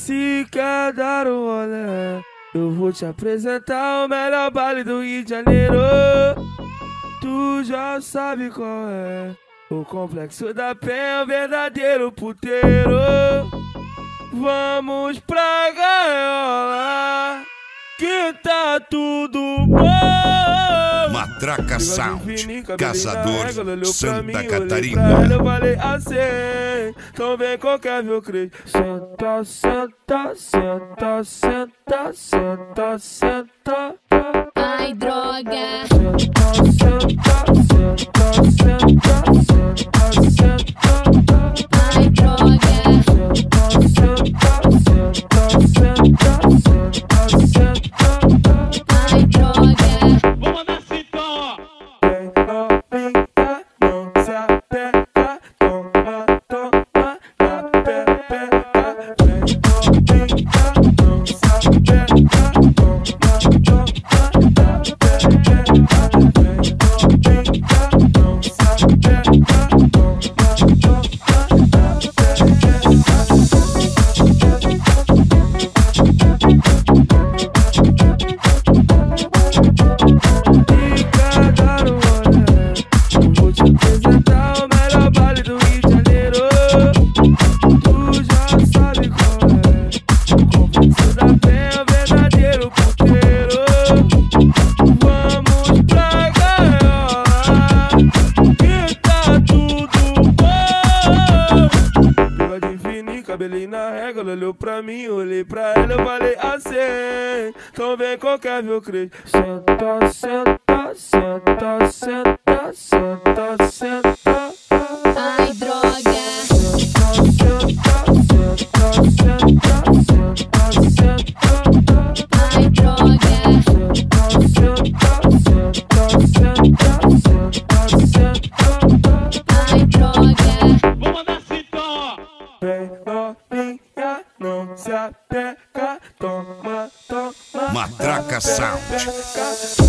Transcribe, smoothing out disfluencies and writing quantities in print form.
Se quer dar um rolê, eu vou te apresentar o melhor baile do Rio de Janeiro. Tu já sabe qual é, o Complexo da Penha, o verdadeiro puteiro. Vamos pra gaiola, que tá tudo bom. Matraca Sound, fininho, Caçador, Santa Catarina. Eu falei assim, então vem qualquer meu crente. Senta, senta, senta, senta, senta, senta. Ai, droga. Senta, senta, senta, senta, senta, senta. Ai, droga. Senta, senta, senta, senta, senta, senta. Ai, droga. Vou mandar assim então, ó. Vem novinha, não se apega, toma, toma, na pepeca. Vem novinha, não se apega, toma, toma, na pepeca. Vem novinha, não se apega, toma, toma, na apresentar o melhor baile do Rio de Janeiro. Tu já sabe qual é, o Complexo da Penha, o verdadeiro puteiro. Vamos pra gaiola, que tá tudo bom. Bigode fininho, cabelinho na régua, ela olhou pra mim, eu olhei pra ela, eu falei assim, então vem qualquer meu crente. Senta, senta, senta, senta, senta, senta. Ai, droga. Senta, senta, senta, senta, senta. Ai, droga. Senta, senta, senta, senta, senta. Ai, droga. Vou mandar assim então, ó. Vem novinha, não se apega, toma, toma. Matraca na Sound. pepeca.